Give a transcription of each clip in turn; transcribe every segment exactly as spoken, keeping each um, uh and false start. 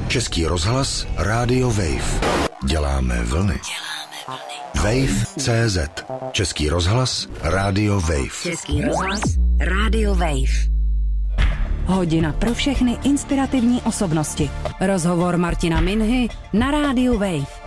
Český rozhlas, Rádio Wave. Děláme vlny. Děláme vlny. Wave tečka cé zet. Český rozhlas, Rádio Wave. Český rozhlas, Rádio Wave. Hodina pro všechny inspirativní osobnosti. Rozhovor Martina Minhy na Rádiu Wave.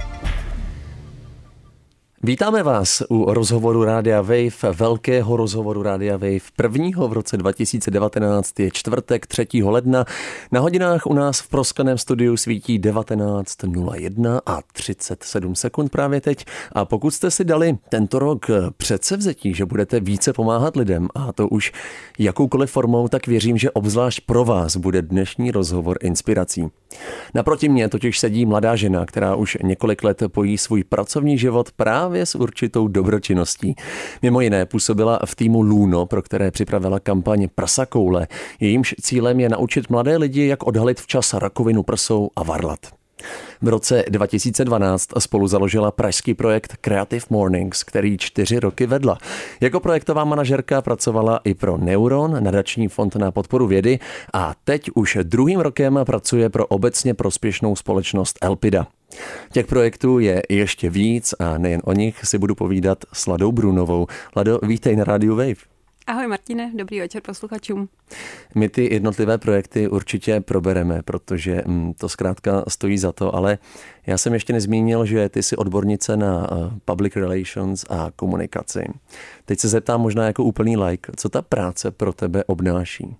Vítáme vás u rozhovoru Rádia Wave, velkého rozhovoru Rádia Wave, prvního v roce dva tisíce devatenáct, je čtvrtek třetího ledna. Na hodinách u nás v proskleném studiu svítí devatenáct nula jedna a třicet sedm sekund právě teď. A pokud jste si dali tento rok předsevzetí, že budete více pomáhat lidem, a to už jakoukoliv formou, tak věřím, že obzvlášť pro vás bude dnešní rozhovor inspirací. Naproti mně totiž sedí mladá žena, která už několik let pojí svůj pracovní život právě s určitou dobročinností. Mimo jiné působila v týmu Luno, pro které připravila kampaň Prsa koule. Jejímž cílem je naučit mladé lidi, jak odhalit včas rakovinu prsou a varlat. V roce dva tisíce dvanáct spolu založila pražský projekt Creative Mornings, který čtyři roky vedla. Jako projektová manažerka pracovala i pro Neuron, nadační fond na podporu vědy, a teď už druhým rokem pracuje pro obecně prospěšnou společnost Elpida. Těch projektů je ještě víc a nejen o nich si budu povídat s Ladou Brunovou. Lado, vítej na Rádiu Wave. Ahoj Martine, dobrý večer posluchačům. My ty jednotlivé projekty určitě probereme, protože to zkrátka stojí za to, ale já jsem ještě nezmínil, že ty jsi odbornice na public relations a komunikaci. Teď se zeptám možná jako úplný like, co ta práce pro tebe obnáší?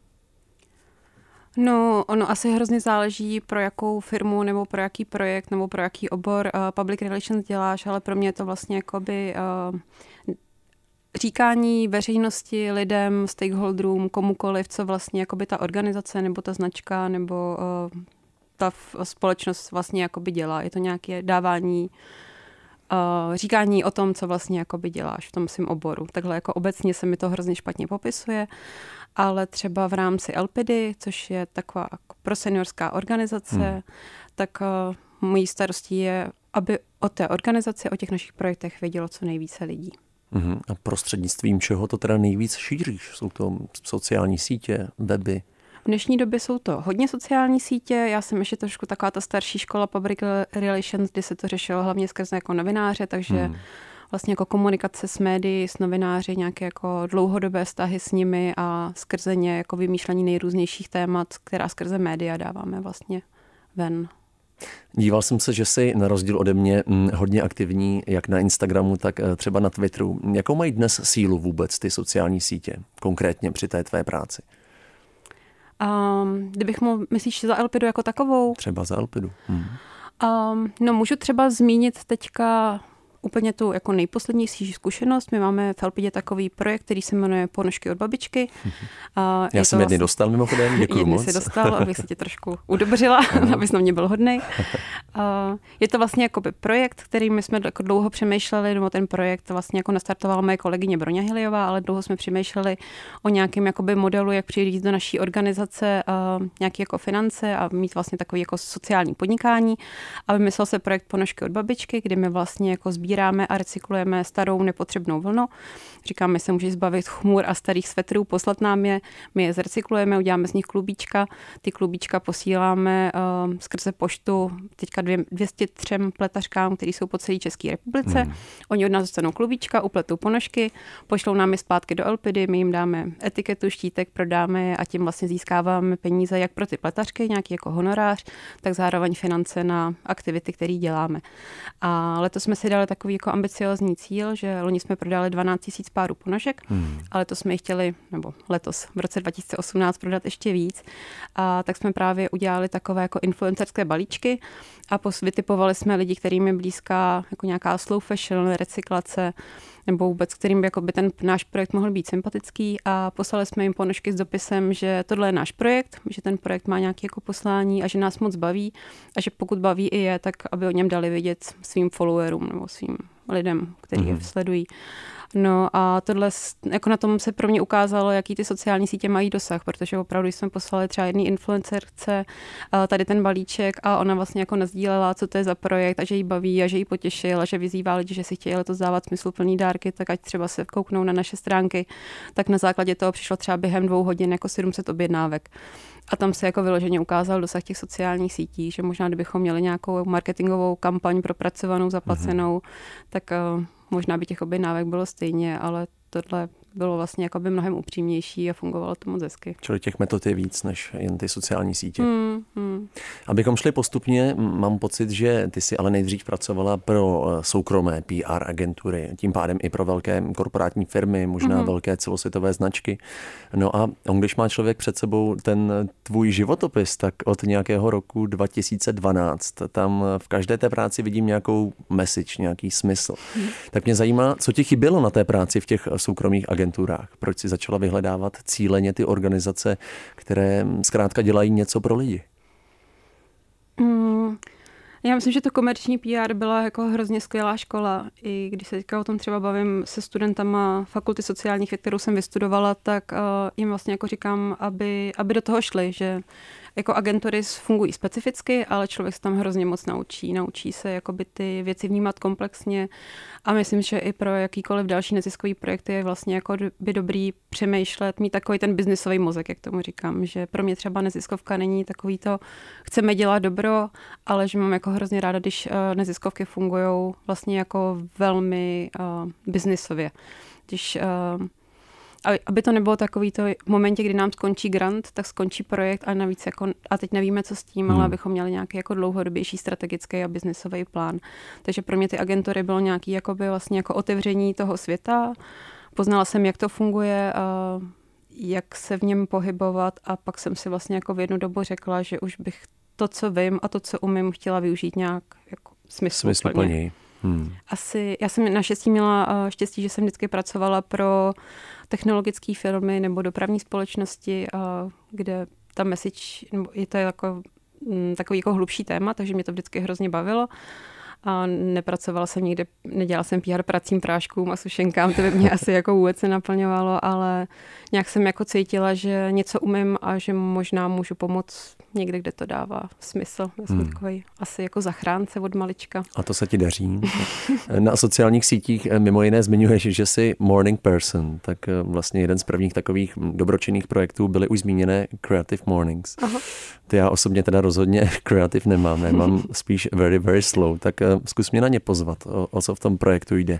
No, ono asi hrozně záleží, pro jakou firmu nebo pro jaký projekt nebo pro jaký obor uh, public relations děláš, ale pro mě je to vlastně jakoby uh, říkání veřejnosti, lidem, stakeholderům, komukoliv, co vlastně jakoby ta organizace nebo ta značka nebo uh, ta společnost vlastně jakoby dělá. Je to nějaké dávání, uh, říkání o tom, co vlastně jakoby děláš v tom svém oboru. Takhle jako obecně se mi to hrozně špatně popisuje, ale třeba v rámci Elpidy, což je taková proseniorská organizace, hmm. tak uh, mojí starostí je, aby o té organizaci, o těch našich projektech vědělo co nejvíce lidí. Uhum. A prostřednictvím čeho to teda nejvíc šíříš? Jsou to sociální sítě, weby? V dnešní době jsou to hodně sociální sítě. Já jsem ještě trošku taková ta starší škola public relations, kdy se to řešilo hlavně skrze jako novináře, takže hmm. vlastně jako komunikace s médií, s novináři, nějaké jako dlouhodobé vztahy s nimi a skrze ně jako vymýšlení nejrůznějších témat, která skrze média dáváme vlastně ven. Díval jsem se, že jsi na rozdíl ode mě hodně aktivní, jak na Instagramu, tak třeba na Twitteru. Jakou mají dnes sílu vůbec ty sociální sítě, konkrétně při té tvé práci? Um, kdybych mohl, myslíš za Elpidu jako takovou? Třeba za Elpidu. Hmm. Um, no, můžu třeba zmínit teďka úplně tu jako nejposlednější zkušenost. My máme v Elpidě takový projekt, který se jmenuje Ponožky od babičky. Já je jsem jedny vlastně dostal mimochodem, děkuji jedny moc. Jedny si dostal, abych se tě trošku udobřila, abys na mě byl hodnej. Je to vlastně jakoby projekt, který my jsme jako dlouho přemýšleli, nebo ten projekt vlastně jako nastartovala moje kolegyně Broňa Hiliová, ale dlouho jsme přemýšleli o nějakém jakoby modelu, jak přijít do naší organizace nějaké jako finance a mít vlastně takový jako sociální podnikání. A vymyslel se projekt Ponožky od babičky, kdy my vlastně jako sbíráme a recyklujeme starou nepotřebnou vlnu. Říkáme, se může zbavit chmur a starých svetrů, poslat nám je, my je zrecyklujeme, uděláme z nich klubíčka, ty klubíčka posíláme uh, skrze poštu teďka dvě, dvě stě tři pletařkám, který jsou po celé České republice. Hmm. Oni od nás dostanou klubíčka, upletou ponožky, pošlou nám je zpátky do Elpidy, my jim dáme etiketu, štítek, prodáme je a tím vlastně získáváme peníze jak pro ty pletařky, nějaký jako honorář, tak zároveň finance na aktivity, které děláme. A letos jsme si dali takový jako ambiciozní cíl, že loni jsme prodali dvanáct tisíc párů ponožek, hmm. ale to jsme chtěli, nebo letos v roce dva tisíce osmnáct prodat ještě víc. A tak jsme právě udělali takové jako influencerské balíčky a vytipovali jsme lidi, kterým je blízká jako nějaká slow fashion, recyklace, nebo vůbec, kterým by, jako by ten náš projekt mohl být sympatický, a poslali jsme jim ponožky s dopisem, že tohle je náš projekt, že ten projekt má nějaké jako poslání a že nás moc baví a že pokud baví i je, tak aby o něm dali vědět svým followerům nebo svým lidem, kteří je sledují. No a tohle, jako na tom se pro mě ukázalo, jaký ty sociální sítě mají dosah, protože opravdu jsme poslali třeba jedný influencerce tady ten balíček a ona vlastně jako nasdílela, co to je za projekt a že jí baví a že jí potěšil a že vyzývá lidi, že si chtějí letos dávat smysluplný dárky, tak ať třeba se kouknou na naše stránky. Tak na základě toho přišlo třeba během dvou hodin jako sedm set objednávek. A tam se jako vyloženě ukázal dosah těch sociálních sítí, že možná kdybychom měli nějakou marketingovou kampaň propracovanou, zaplacenou, mm-hmm. tak uh, možná by těch objednávek bylo stejně, ale tohle bylo vlastně jakoby mnohem upřímnější a fungovalo to moc hezky. Čili těch metod je víc než jen ty sociální sítě. Hmm, hmm. Abychom šli postupně, mám pocit, že ty si ale nejdřív pracovala pro soukromé P R agentury, tím pádem i pro velké korporátní firmy, možná hmm. velké celosvětové značky. No a on, když má člověk před sebou ten tvůj životopis, tak od nějakého roku dva tisíce dvanáct, tam v každé té práci vidím nějakou message, nějaký smysl. Hmm. Tak mě zajímá, co ti chybělo na té práci v těch soukromých agenturách? Proč si začala vyhledávat cíleně ty organizace, které zkrátka dělají něco pro lidi? Mm, já myslím, že to komerční P R byla jako hrozně skvělá škola. I když se teďka o tom třeba bavím se studentama fakulty sociálních, kterou jsem vystudovala, tak uh, jim vlastně jako říkám, aby, aby do toho šli, že jako agentury fungují specificky, ale člověk se tam hrozně moc naučí. Naučí se jakoby ty věci vnímat komplexně a myslím, že i pro jakýkoliv další neziskový projekt je vlastně jako by dobrý přemýšlet, mít takový ten biznisový mozek, jak tomu říkám, že pro mě třeba neziskovka není takový to, chceme dělat dobro, ale že mám jako hrozně ráda, když neziskovky fungují vlastně jako velmi uh, biznisově. Když uh, aby to nebylo takový to v momentě, kdy nám skončí grant, tak skončí projekt a navíc jako, a teď nevíme, co s tím, hmm. ale abychom měli nějaký jako dlouhodobější strategický a biznisový plán. Takže pro mě ty agentury bylo nějaký jakoby vlastně jako otevření toho světa. Poznala jsem, jak to funguje, a jak se v něm pohybovat a pak jsem si vlastně jako v jednu dobu řekla, že už bych to, co vím a to, co umím, chtěla využít nějak jako smysluplně. Smysluplně. Hmm. Asi, já jsem naštěstí měla štěstí, že jsem vždycky pracovala pro technologické firmy nebo dopravní společnosti, kde ta message, nebo je to jako takový jako hlubší téma, takže mě to vždycky hrozně bavilo. A nepracovala jsem nikde, nedělala jsem P R pracím, práškům a sušenkám, to by mě asi jako vůbec nenaplňovalo, ale nějak jsem jako cítila, že něco umím a že možná můžu pomoct někde, kde to dává smysl. Já jsem hmm. takový asi jako zachránce od malička. A to se ti daří. Na sociálních sítích mimo jiné zmiňuješ, že jsi morning person, tak vlastně jeden z prvních takových dobročinných projektů byly už zmíněné Creative Mornings. Aha. Ty já osobně teda rozhodně creative nemám, ne, mám spíš very, very slow, tak zkus mě na ně pozvat, o, o co v tom projektu jde.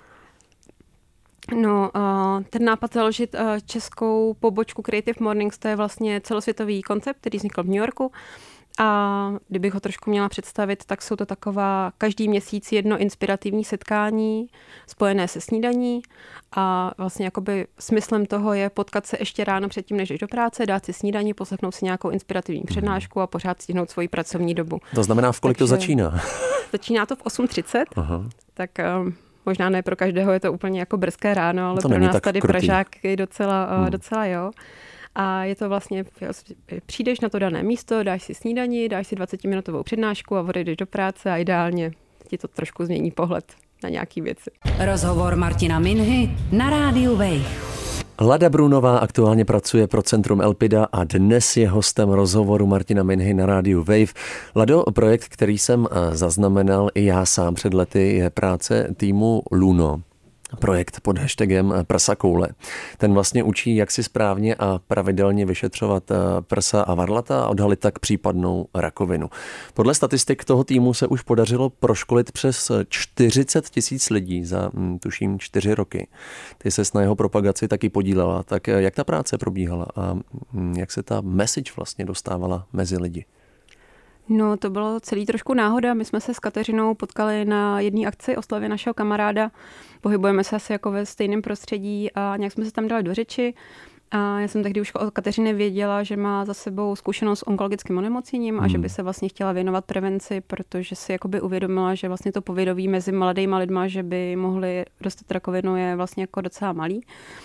No, ten nápad založit českou pobočku Creative Mornings, to je vlastně celosvětový koncept, který vznikl v New Yorku. A kdybych ho trošku měla představit, tak jsou to taková každý měsíc jedno inspirativní setkání spojené se snídaní a vlastně jakoby smyslem toho je potkat se ještě ráno předtím, než jdeš do práce, dát si snídaní, poslechnout si nějakou inspirativní přednášku a pořád stihnout svoji pracovní dobu. To znamená, v kolik Takže to začíná? Začíná to v osm třicet, Aha. tak um, možná ne pro každého je to úplně jako brzké ráno, ale to pro nás tady krutý. Pražáky docela, hmm. docela jo. A je to vlastně, přijdeš na to dané místo, dáš si snídani, dáš si dvacetiminutovou přednášku a odejdeš do práce a ideálně ti to trošku změní pohled na nějaký věci. Rozhovor Martina Minhy na rádiu Wave. Lada Brunová aktuálně pracuje pro Centrum Elpida a dnes je hostem rozhovoru Martina Minhy na rádiu Wave. Lado, projekt, který jsem zaznamenal i já sám před lety, je práce týmu Luno. Projekt pod hashtagem Prsa koule. Ten vlastně učí, jak si správně a pravidelně vyšetřovat prsa a varlata a odhalit tak případnou rakovinu. Podle statistik toho týmu se už podařilo proškolit přes čtyřicet tisíc lidí za, tuším, čtyři roky. Ty ses na jeho propagaci taky podílela. Tak jak ta práce probíhala a jak se ta message vlastně dostávala mezi lidi? No, to bylo celý trošku náhoda. My jsme se s Kateřinou potkali na jedné akci oslavě našeho kamaráda. Pohybujeme se asi jako ve stejném prostředí a nějak jsme se tam dali do řeči. A já jsem tehdy už od Kateřiny věděla, že má za sebou zkušenost s onkologickým onemocněním hmm. a že by se vlastně chtěla věnovat prevenci, protože si jakoby uvědomila, že vlastně to povědomí mezi mladýma lidma, že by mohli dostat rakovinu, je vlastně jako docela malý.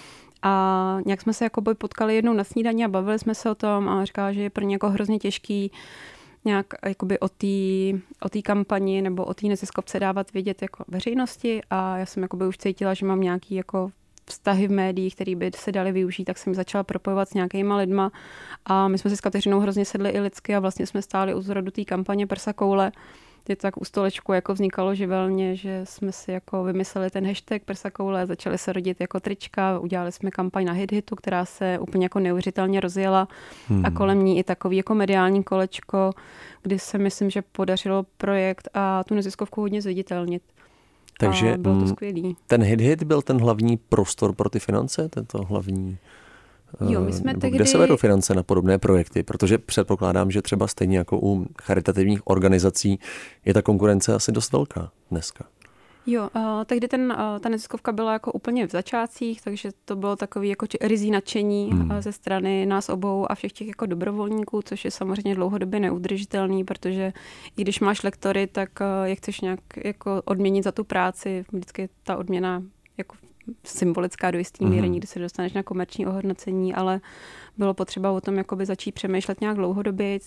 A nějak jsme se jakoby potkali jednou na snídani a bavili jsme se o tom a říkala, že je pro ně jako hrozně těžký nějak jakoby o té o té kampani nebo o té neziskovce dávat vědět jako veřejnosti a já jsem jakoby už cítila, že mám nějaký jako vztahy v médiích, které by se daly využít, tak jsem ji začala propojovat s nějakýma lidma a my jsme si s Kateřinou hrozně sedli i lidsky a vlastně jsme stáli u zrodu té kampaně Prsa koule je to tak u stolečku jako vznikalo živelně, že jsme si jako vymysleli ten hashtag Prsa koule, začali se rodit jako trička, udělali jsme kampaň na HitHitu, která se úplně jako neuvěřitelně rozjela hmm. a kolem ní i takový jako mediální kolečko, kdy se myslím, že podařilo projekt a tu neziskovku hodně zviditelnit. Takže bylo to skvělý. Ten HitHit byl ten hlavní prostor pro ty finance, tento hlavní... Jo, my jsme tehdy... Kde se vedou finance na podobné projekty? Protože předpokládám, že třeba stejně jako u charitativních organizací je ta konkurence asi dost velká dneska. Jo, uh, tehdy ten, uh, ta neziskovka byla jako úplně v začátcích, takže to bylo takový jako rizí nadšení hmm. uh, ze strany nás obou a všech těch jako dobrovolníků, což je samozřejmě dlouhodobě neudržitelný, protože i když máš lektory, tak uh, jak chceš nějak jako odměnit za tu práci, vždycky ta odměna jako symbolická do jistý míry, nikdy se dostaneš na komerční ohodnocení, ale bylo potřeba o tom jakoby začít přemýšlet nějak dlouhodobějc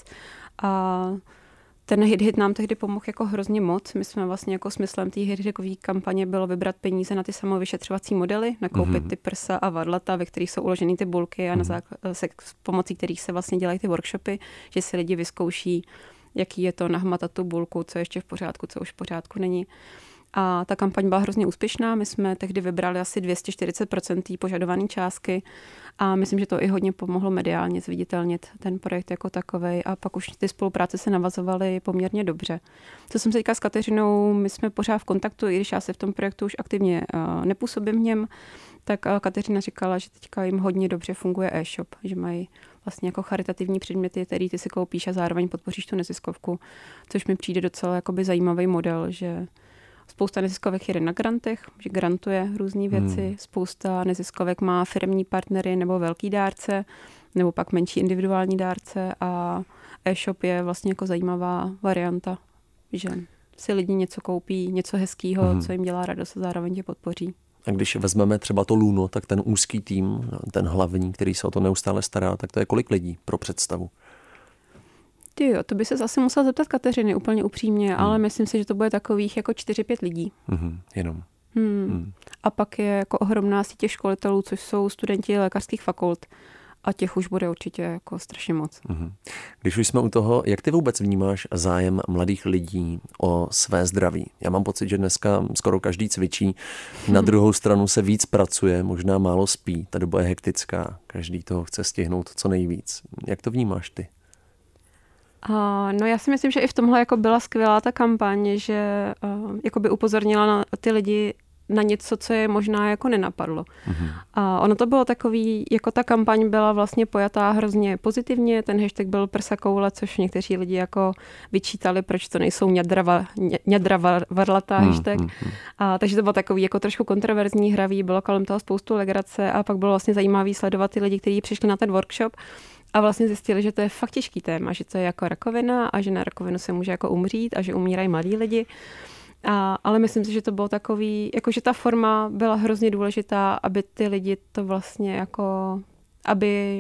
a ten HitHit nám tehdy pomohl jako hrozně moc. My jsme vlastně jako smyslem té HitHitkové kampaně bylo vybrat peníze na ty samovyšetřovací modely, nakoupit mm-hmm. ty prsa a varlata, ve kterých jsou uloženy ty bulky a mm-hmm. na základ, se, s pomocí kterých se vlastně dělají ty workshopy, že si lidi vyzkouší, jaký je to nahmatat tu bulku, co je ještě v pořádku, co už v pořádku není. A ta kampaň byla hrozně úspěšná. My jsme tehdy vybrali asi dvě stě čtyřicet procent té požadované částky a myslím, že to i hodně pomohlo mediálně zviditelnit ten projekt jako takovej a pak už ty spolupráce se navazovaly poměrně dobře. Co jsem se říkala s Kateřinou, my jsme pořád v kontaktu, i když já se v tom projektu už aktivně uh, nepůsobím v něm, tak uh, Kateřina říkala, že teďka jim hodně dobře funguje e-shop, že mají vlastně jako charitativní předměty, který ty si koupíš a zároveň podpoříš tu neziskovku, což mi přijde docela jakoby zajímavý model, že spousta neziskovek jede na grantech, že grantuje různé věci. Hmm. Spousta neziskovek má firemní partnery nebo velký dárce, nebo pak menší individuální dárce a e-shop je vlastně jako zajímavá varianta, že si lidi něco koupí, něco hezkýho, hmm. co jim dělá radost a zároveň tě podpoří. A když vezmeme třeba to Luno, tak ten úzký tým, ten hlavní, který se o to neustále stará, tak to je kolik lidí pro představu? Ty jo, to by se zase musela zeptat Kateřiny úplně upřímně, hmm. ale myslím si, že to bude takových jako čtyři pět lidí. Hmm, jenom. Hmm. Hmm. A pak je jako ohromná sítě školitelů, což jsou studenti lékařských fakult. A těch už bude určitě jako strašně moc. Hmm. Když už jsme u toho, jak ty vůbec vnímáš zájem mladých lidí o své zdraví? Já mám pocit, že dneska skoro každý cvičí, na druhou stranu se víc pracuje, možná málo spí, ta doba je hektická, každý toho chce stihnout co nejvíc. Jak to vnímáš ty? Uh, no já si myslím, že i v tomhle jako byla skvělá ta kampaň, že uh, jako by upozornila na ty lidi na něco, co je možná jako nenapadlo. Mm-hmm. A ono to bylo takový, jako ta kampaň byla vlastně pojatá hrozně pozitivně, ten hashtag byl prsa koule, což někteří lidi jako vyčítali, proč to nejsou ňadra, ňadra varlata mm-hmm. hashtag. A, takže to bylo takový jako trošku kontroverzní, hravý, bylo kolem toho spoustu legrace a pak bylo vlastně zajímavý sledovat ty lidi, kteří přišli na ten workshop a vlastně zjistili, že to je fakt těžký téma, že to je jako rakovina a že na rakovinu se může jako umřít a že umírají mladí lidi. A, ale myslím si, že to bylo takový, jakože ta forma byla hrozně důležitá, aby ty lidi to vlastně jako, aby,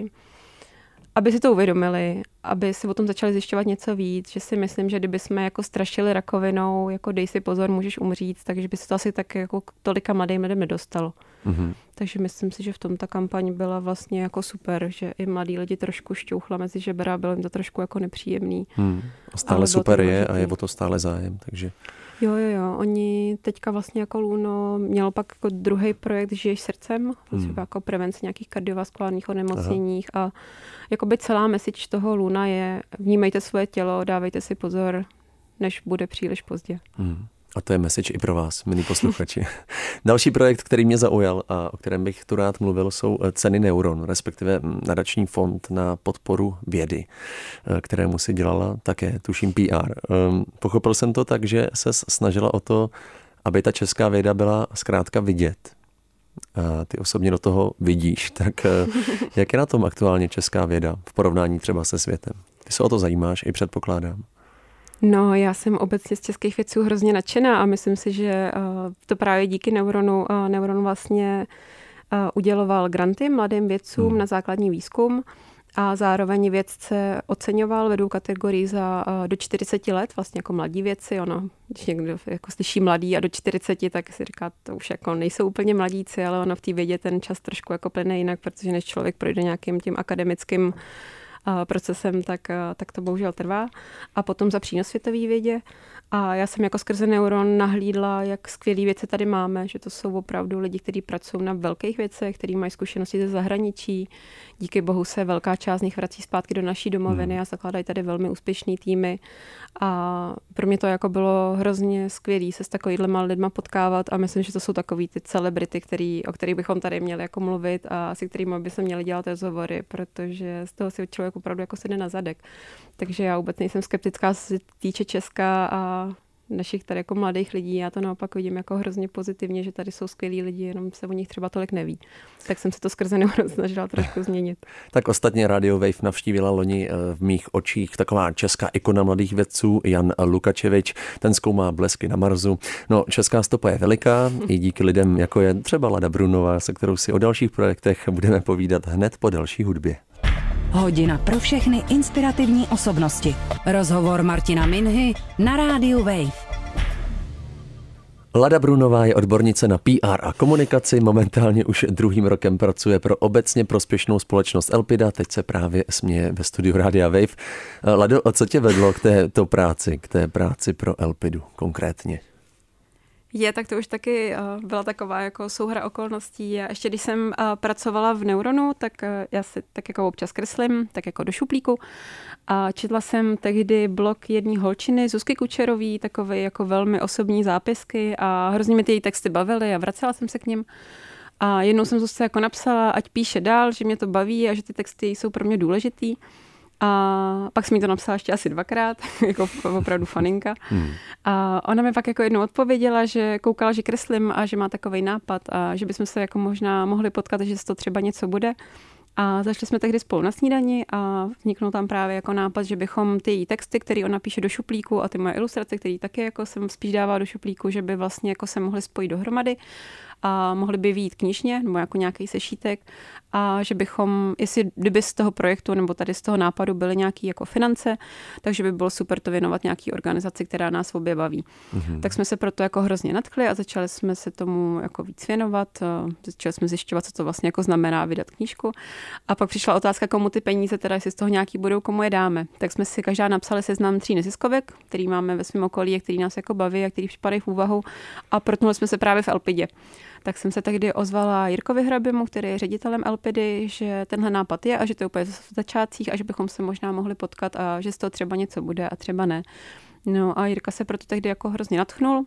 aby si to uvědomili, aby si o tom začali zjišťovat něco víc, že si myslím, že kdyby jsme jako strašili rakovinou, jako dej si pozor, můžeš umřít, takže by se to asi tak jako tolika mladým lidem nedostalo. Mm-hmm. Takže myslím si, že v tom ta kampaň byla vlastně jako super, že i mladí lidi trošku šťouchla mezi žebra, bylo jim to trošku jako nepříjemný. Hmm. A stále super je a je o to stále zájem, takže... Jo, jo, jo. Oni teďka vlastně jako Luno mělo pak jako druhý projekt Žiješ srdcem, hmm. jako prevence nějakých kardiovaskulárních onemocněních a jakoby celá message toho Luna je vnímejte svoje tělo, dávejte si pozor, než bude příliš pozdě. Hmm. A to je message i pro vás, milí posluchači. Další projekt, který mě zaujal a o kterém bych tu rád mluvil, jsou ceny Neuron, respektive nadační fond na podporu vědy, kterému si dělala také, tuším, P R. Pochopil jsem to tak, že se snažila o to, aby ta česká věda byla zkrátka vidět. A ty osobně do toho vidíš, tak jak je na tom aktuálně česká věda v porovnání třeba se světem? Ty se o to zajímáš i předpokládám. No, já jsem obecně z českých vědců hrozně nadšená a myslím si, že uh, to právě díky Neuronu, uh, Neuron vlastně uh, uděloval granty mladým vědcům hmm. na základní výzkum a zároveň vědce oceňoval vedou kategorii za uh, do čtyřiceti let, vlastně jako mladí vědci, ono, když někdo jako slyší mladý a do čtyřiceti, tak si říká, to už jako nejsou úplně mladíci, ale ono v té vědě ten čas trošku jako plyne jinak, protože než člověk projde nějakým tím akademickým procesem, tak, tak to bohužel trvá. A potom za přínos světové vědě. A já jsem jako skrze Neuron nahlídla, jak skvělý věci tady máme, že to jsou opravdu lidi, kteří pracují na velkých věcech, kteří mají zkušenosti ze zahraničí. Díky bohu se velká část z nich vrací zpátky do naší domoviny hmm. a zakládají tady velmi úspěšný týmy. A pro mě to jako bylo hrozně skvělý se s takovýhlema lidma potkávat a myslím, že to jsou takový ty celebrity, který, o kterých bychom tady měli jako mluvit a se kterými by se měli dělat rozhovory, protože z toho si člověk opravdu jako sedne na zadek. Takže já vůbec nejsem skeptická, co se týče Česka a našich tady jako mladých lidí. Já to naopak vidím jako hrozně pozitivně, že tady jsou skvělí lidi, jenom se o nich třeba tolik neví. Tak jsem se to skrze Neuron snažila trošku změnit. Tak ostatně Radio Wave navštívila loni v mých očích taková česká ikona mladých vědců Jan Lukačevič. Ten zkoumá blesky na Marsu. No, česká stopa je veliká i díky lidem, jako je třeba Lada Brunová, se kterou si o dalších projektech budeme povídat hned po další hudbě. Hodina pro všechny inspirativní osobnosti. Rozhovor Martina Minhy na rádiu Wave. Lada Brunová je odbornice na P R a komunikaci, momentálně už druhým rokem pracuje pro obecně prospěšnou společnost Elpida, teď se právě směje ve studiu Rádia Wave. Lado, co tě vedlo k této práci, k té práci pro Elpidu konkrétně? Je, tak to už taky uh, byla taková jako souhra okolností. A ještě když jsem uh, pracovala v Neuronu, tak uh, já si tak jako občas kreslím, tak jako do šuplíku. A četla jsem tehdy blog jedné holčiny, Zuzky Kučerový, takové jako velmi osobní zápisky a hrozně mi ty její texty bavily a vracela jsem se k nim. A jednou jsem Zuzce jako napsala, ať píše dál, že mě to baví a že ty texty jsou pro mě důležitý. A pak jsem mi to napsala ještě asi dvakrát, jako opravdu faninka. Hmm. A ona mi pak jako jednou odpověděla, že koukala, že kreslím a že má takovej nápad a že bychom se jako možná mohli potkat, že z toho třeba něco bude. A začali jsme tehdy spolu na snídani a vzniknul tam právě jako nápad, že bychom ty její texty, které ona píše do šuplíku a ty moje ilustrace, které taky jako jsem spíš dává do šuplíku, že by vlastně jako se mohly spojit dohromady a mohly by vyjít knižně nebo jako nějaký sešítek a že bychom, jestli kdyby z toho projektu nebo tady z toho nápadu byly nějaké jako finance, takže by bylo super to věnovat nějaký organizaci, která nás obě baví. Mm-hmm. Tak jsme se proto jako hrozně nadchli a začali jsme se tomu jako víc věnovat, začali jsme zjišťovat, co to vlastně jako znamená vydat knížku. A pak přišla otázka, komu ty peníze, teda jestli z toho nějaký budou, komu je dáme. Tak jsme si každá napsali seznam tří neziskovek, který máme ve svém okolí a který nás jako baví a který připadají v úvahu a protnuli jsme se právě v Elpidě. Tak jsem se tehdy ozvala Jirkovi Hrabimu, který je ředitelem Elpidy, že tenhle nápad je a že to je úplně v začátcích a že bychom se možná mohli potkat a že z toho třeba něco bude a třeba ne. No a Jirka se proto tehdy jako hrozně nadchnul.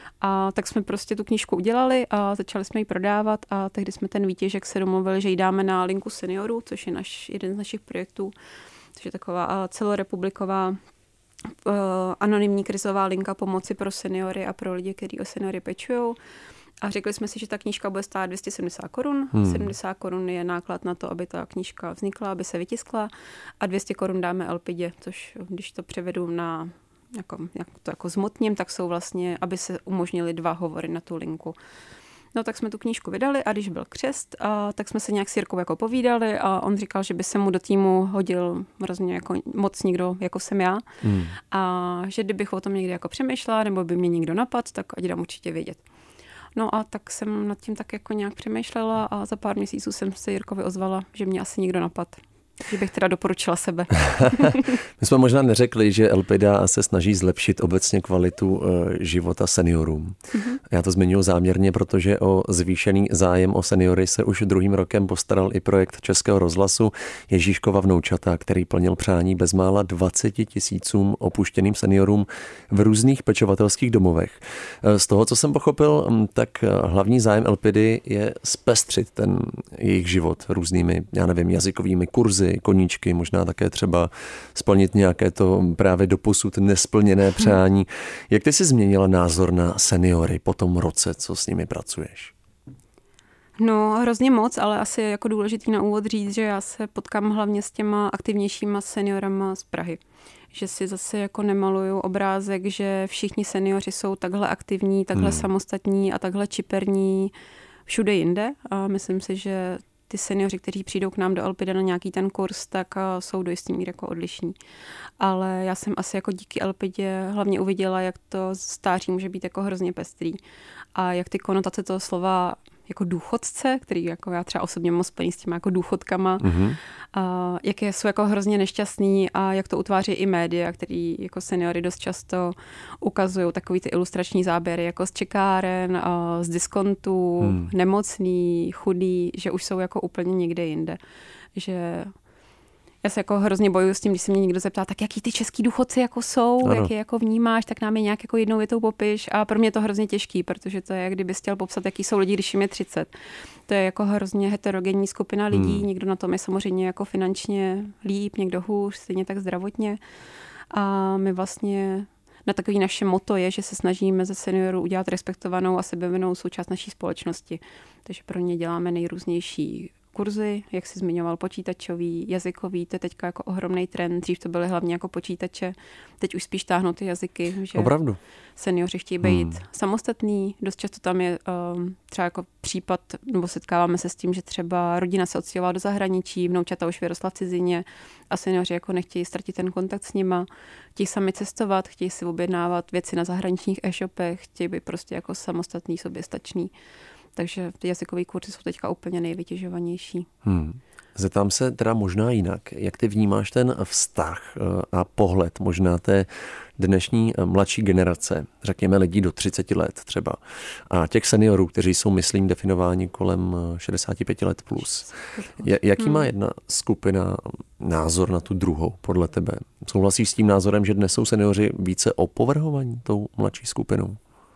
A tak jsme prostě tu knížku udělali a začali jsme ji prodávat a tehdy jsme ten výtěžek se domluvili, že ji dáme na linku seniorů, což je naš, jeden z našich projektů, což je taková celorepubliková uh, anonymní krizová linka pomoci pro seniory a pro lidi, kteří o seniory pečujou. A řekli jsme si, že ta knížka bude stát dvě stě sedmdesát korun. Hmm. sedmdesát korun je náklad na to, aby ta knížka vznikla, aby se vytiskla a dvě stě korun dáme Elpidě, což když to převedu na jako, jak to jako zmotním, tak jsou vlastně, aby se umožnili dva hovory na tu linku. No tak jsme tu knížku vydali a když byl křest, a, tak jsme se nějak s Jirkou jako povídali a on říkal, že by se mu do týmu hodil hrozně jako moc někdo, jako jsem já. Hmm. A že kdybych o tom někdy jako přemýšlela, nebo by mě někdo napadl, tak ať dám určitě vědět. No a tak jsem nad tím tak jako nějak přemýšlela a za pár měsíců jsem se Jirkovi ozvala, že mě asi nikdo napadl. Že bych teda doporučila sebe. My jsme možná neřekli, že Elpida se snaží zlepšit obecně kvalitu života seniorům. Mm-hmm. Já to zmiňuji záměrně, protože o zvýšený zájem o seniory se už druhým rokem postaral i projekt Českého rozhlasu Ježíškova vnoučata, který plnil přání bezmála dvaceti tisícům opuštěným seniorům v různých pečovatelských domovech. Z toho, co jsem pochopil, tak hlavní zájem Elpidy je zpestřit ten jejich život různými, já nevím, jazykovými kurzy, koníčky, možná také třeba splnit nějaké to právě doposud nesplněné přání. Jak ty jsi změnila názor na seniory po tom roce, co s nimi pracuješ? No, hrozně moc, ale asi je jako důležitý na úvod říct, že já se potkám hlavně s těma aktivnějšíma seniorama z Prahy. Že si zase jako nemaluju obrázek, že všichni seniori jsou takhle aktivní, takhle hmm. samostatní a takhle čiperní všude jinde. A myslím si, že ty seniori, kteří přijdou k nám do Elpida na nějaký ten kurz, tak jsou do jistý míry jako odlišní. Ale já jsem asi jako díky Elpidě hlavně uviděla, jak to stáří může být jako hrozně pestrý. A jak ty konotace toho slova jako důchodce, který jako já třeba osobně mám spojený s těma jako důchodkama, mm-hmm. a jak jsou jako hrozně nešťastný a jak to utváří i média, který jako seniory dost často ukazují takový ty ilustrační záběry jako z čekáren, z diskontů, hmm. nemocný, chudý, že už jsou jako úplně někde jinde. Že já se jako hrozně bojuju s tím, když se mě někdo zeptá, tak jaký ty český důchodci jako jsou, ano. jak je jako vnímáš, tak nám je nějak jako jednou větou popiš. A pro mě je to hrozně těžký, protože to je, jak kdyby chtěl popsat, jaký jsou lidi, když jim je třicet. To je jako hrozně heterogenní skupina lidí, hmm. někdo na tom je samozřejmě jako finančně líp, někdo hůř, stejně tak zdravotně. A my vlastně na takový naše motto je, že se snažíme ze seniorů udělat respektovanou a sebevědomou součást naší společnosti. Takže pro ně děláme nejrůznější kurzy, jak jsi zmiňoval, počítačový, jazykový, to je teďka jako ohromný trend. Dřív to byly hlavně jako počítače, teď už spíš táhnou ty jazyky. Že Opravdu? Seniori chtějí být hmm. samostatný, dost často tam je um, třeba jako případ, nebo setkáváme se s tím, že třeba rodina se odstěhovala do zahraničí, vnoučata už vyrostla v cizině a seniori jako nechtějí ztratit ten kontakt s nima, chtějí sami cestovat, chtějí si objednávat věci na zahraničních e-shopech, chtějí být prostě jako samostatný, soběstačný. Takže ty jazykové kurzy jsou teďka úplně nejvytěžovanější. Hmm. Zeptám se teda možná jinak. Jak ty vnímáš ten vztah a pohled možná té dnešní mladší generace, řekněme lidí do třiceti let třeba, a těch seniorů, kteří jsou, myslím, definováni kolem šedesáti pěti let plus. Jaký hmm. má jedna skupina názor na tu druhou podle tebe? Souhlasíš s tím názorem, že dnes jsou seniori více opovrhovaní tou mladší skupinou?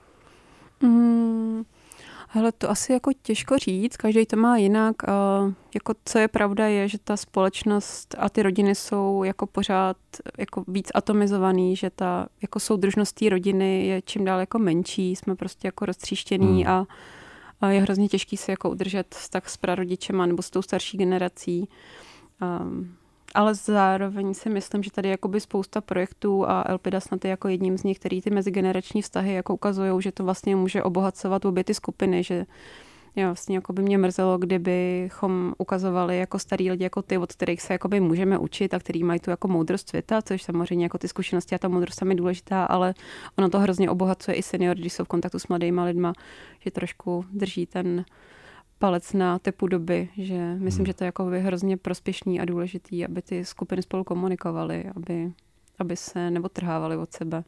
Hmm. Hele, to asi jako těžko říct, každý to má jinak. Jako co je pravda je, že ta společnost a ty rodiny jsou jako pořád jako víc atomizovaný, že ta jako soudržnost té rodiny je čím dál jako menší, jsme prostě jako roztříštěný hmm. a, a je hrozně těžký se jako udržet vztah s prarodičema nebo s tou starší generací. Um, ale zároveň si myslím, že tady je jakoby spousta projektů a Elpida snad je jako jedním z nich, který ty mezigenerační vztahy jako ukazují, že to vlastně může obohacovat obě ty skupiny, že já vlastně jako by mě mrzelo, kdybychom ukazovali jako starý lidi jako ty, od kterých se jakoby můžeme učit a který mají tu jako moudrost světa, což samozřejmě jako ty zkušenosti a ta moudrost je důležitá, ale ono to hrozně obohacuje i senior, když jsou v kontaktu s mladýma lidma, že trošku drží ten palec na tepu doby, že myslím, hmm. že to je jako hrozně prospěšný a důležitý, aby ty skupiny spolu komunikovaly, aby, aby se neodtrhávaly od sebe.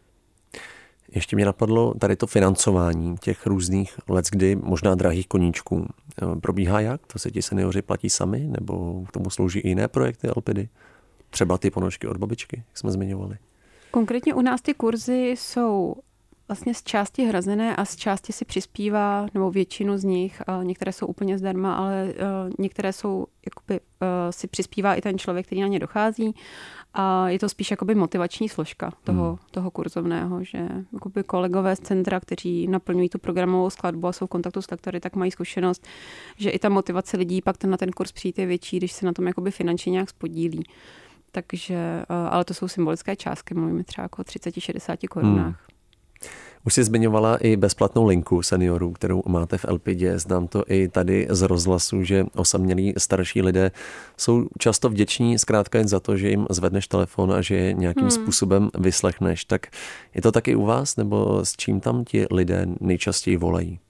Ještě mě napadlo tady to financování těch různých leckdy, možná drahých koníčků. Probíhá jak? To se ti seniori platí sami? Nebo k tomu slouží i jiné projekty Elpidy? Třeba ty ponožky od babičky, jak jsme zmiňovali. Konkrétně u nás ty kurzy jsou vlastně z části hrazené a z části si přispívá, nebo většinu z nich, některé jsou úplně zdarma, ale některé jsou, jakoby, si přispívá i ten člověk, který na ně dochází a je to spíš jakoby motivační složka toho, hmm. toho kurzovného, že jakoby kolegové z centra, kteří naplňují tu programovou skladbu a jsou v kontaktu s lektory, tak mají zkušenost, že i ta motivace lidí pak ten na ten kurz přijít je větší, když se na tom jakoby finančně nějak spodílí. Takže, ale to jsou symbolické částky, mluvíme třeba jako o třicet až šedesát korunách. Hmm. Už jsi zmiňovala i bezplatnou linku seniorů, kterou máte v Elpidě. Znám to i tady z rozhlasu, že osamělí starší lidé jsou často vděční zkrátka jen za to, že jim zvedneš telefon a že je nějakým hmm. způsobem vyslechneš. Tak je to taky u vás, nebo s čím tam ti lidé nejčastěji volají?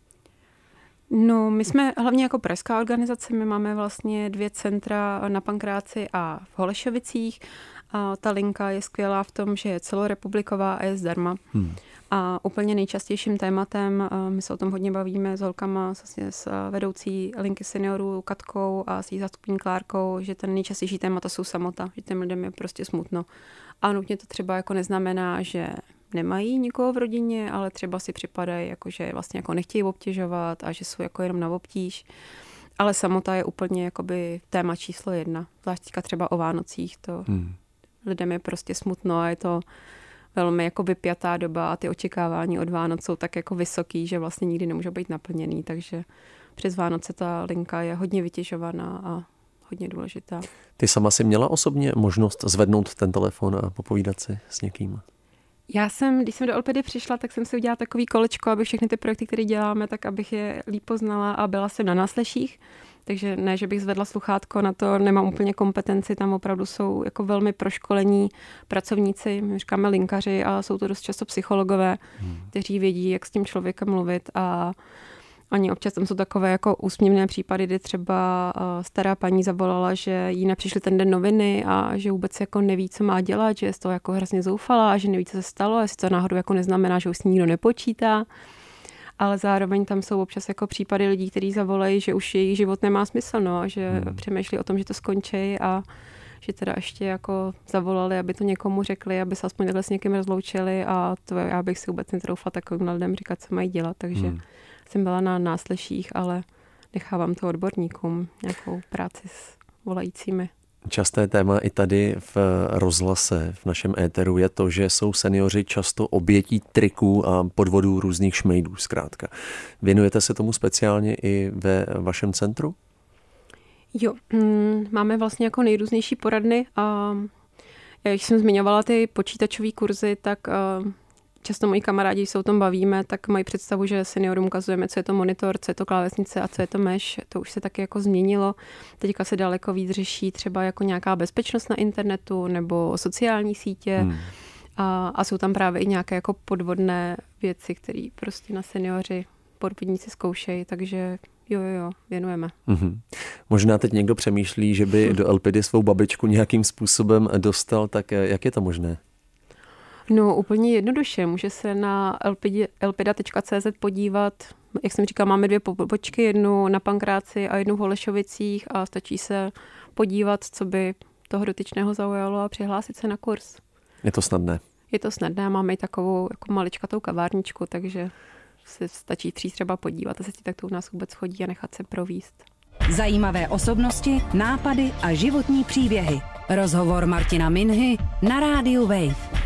No, my jsme hlavně jako pražská organizace, my máme vlastně dvě centra na Pankráci a v Holešovicích. A ta linka je skvělá v tom, že je celorepubliková a je zdarma. Hmm. A úplně nejčastějším tématem, my se o tom hodně bavíme s holkama, vlastně s vedoucí linky seniorů Katkou a s její zástupkyní Klárkou, že ten nejčastější témata jsou samota, že těm lidem je prostě smutno. A nutně to třeba jako neznamená, že nemají nikoho v rodině, ale třeba si připadají, jako že vlastně jako nechtějí obtěžovat a že jsou jako jenom na obtíž. Ale samota je úplně jakoby téma číslo jedna. Zvlášť třeba o Vánocích, to hmm. lidem je prostě smutno a je to velmi jako vypjatá doba a ty očekávání od Vánoc jsou tak jako vysoký, že vlastně nikdy nemůžou být naplněný, takže přes Vánoce ta linka je hodně vytěžovaná a hodně důležitá. Ty sama si měla osobně možnost zvednout ten telefon a popovídat si s někým? Já jsem, když jsem do Elpidy přišla, tak jsem si udělala takový kolečko, aby všechny ty projekty, které děláme, tak abych je líp poznala a byla jsem na násleších. Takže ne, že bych zvedla sluchátko, na to nemám úplně kompetenci, tam opravdu jsou jako velmi proškolení pracovníci, my říkáme linkaři a jsou to dost často psychologové, hmm. kteří vědí, jak s tím člověkem mluvit a Oni občas tam jsou takové jako úsměvné případy, kdy třeba uh, stará paní zavolala, že jí nepřišly ten den noviny a že vůbec jako neví, co má dělat, že je z toho jako hrozně zoufalá a že neví, co se stalo, a jestli to náhodou jako neznamená, že už s ní nikdo nepočítá. Ale zároveň tam jsou občas jako případy lidí, kteří zavolají, že už jejich život nemá smysl, no, a že hmm. přemýšlí o tom, že to skončí a že teda ještě jako zavolali, aby to někomu řekli, aby se aspoň takhle s někým rozloučili, a to já bych si vůbec netroufla takovým lidem říkat, co mají dělat, takže hmm. jsem byla na násleších, ale nechávám to odborníkům, nějakou práci s volajícími. Časté téma i tady v rozhlase, v našem éteru, je to, že jsou seniori často obětí triků a podvodů různých šmejdů zkrátka. Věnujete se tomu speciálně i ve vašem centru? Jo, máme vlastně jako nejrůznější poradny a jak jsem zmiňovala ty počítačové kurzy, tak často moji kamarádi, když se o tom bavíme, tak mají představu, že seniorům ukazujeme, co je to monitor, co je to klávesnice a co je to mesh. To už se taky jako změnilo. Teďka se daleko víc řeší třeba jako nějaká bezpečnost na internetu nebo sociální sítě. Hmm. A, a jsou tam právě i nějaké jako podvodné věci, které prostě na seniori podvodníci zkoušejí, takže jo, jo, jo, věnujeme. Mm-hmm. Možná teď někdo přemýšlí, že by do Elpidy svou babičku nějakým způsobem dostal, tak jak je to možné? No úplně jednoduše, může se na elpida tečka cé zet podívat, jak jsem říkala, máme dvě pobočky, jednu na Pankráci a jednu v Holešovicích a stačí se podívat, co by toho dotyčného zaujalo a přihlásit se na kurz. Je to snadné? Je to snadné, máme i takovou jako maličkatou kavárničku, takže se stačí přijít třeba podívat a se tak to u nás vůbec chodí a nechat se províst. Zajímavé osobnosti, nápady a životní příběhy. Rozhovor Martina Minhy na rádiu Wave.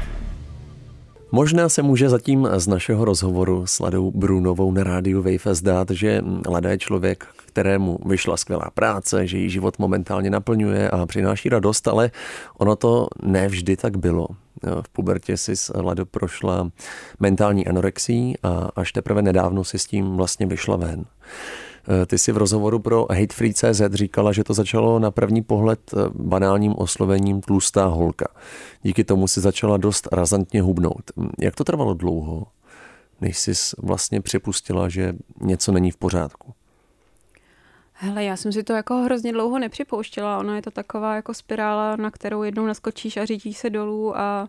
Možná se může zatím z našeho rozhovoru s Ladou Brunovou na rádiu Wave zdát, že Lada je člověk, kterému vyšla skvělá práce, že jí život momentálně naplňuje a přináší radost, ale ono to ne vždy tak bylo. V pubertě si s Lado prošla mentální anorexii a až teprve nedávno si s tím vlastně vyšla ven. Ty si v rozhovoru pro hatefree tečka cé zet říkala, že to začalo na první pohled banálním oslovením tlustá holka. Díky tomu si začala dost razantně hubnout. Jak to trvalo dlouho, než jsi vlastně připustila, že něco není v pořádku? Hele, já jsem si to jako hrozně dlouho nepřipouštěla. Ono je to taková jako spirála, na kterou jednou naskočíš a řídíš se dolů a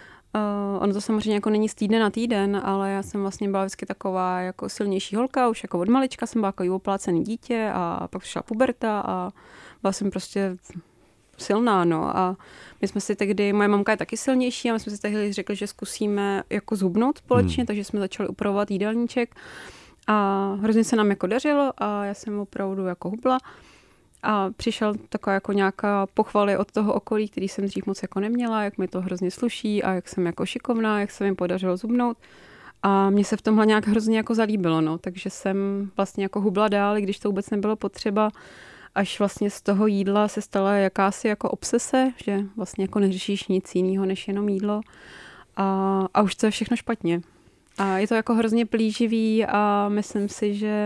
Uh, ono to samozřejmě jako není z týdne na týden, ale já jsem vlastně byla vždycky taková jako silnější holka, už jako od malička jsem byla jako oplácený dítě a pak přišla puberta a byla jsem prostě silná, no. A my jsme si tehdy, moje mamka je taky silnější a my jsme si tehdy řekli, že zkusíme jako zhubnout společně, hmm. takže jsme začali upravovat jídelníček a hrozně se nám jako dařilo a já jsem opravdu jako hubla. A přišel taková jako nějaká pochvaly od toho okolí, který jsem dřív moc jako neměla, jak mi to hrozně sluší a jak jsem jako šikovná, jak se mi podařilo zhubnout. A mně se v tomhle nějak hrozně jako zalíbilo, no. Takže jsem vlastně jako hubla dál, i když to vůbec nebylo potřeba, až vlastně z toho jídla se stala jakási jako obsese, že vlastně jako neřešíš nic jiného než jenom jídlo a, a už to je všechno špatně. A je to jako hrozně plíživý a myslím si, že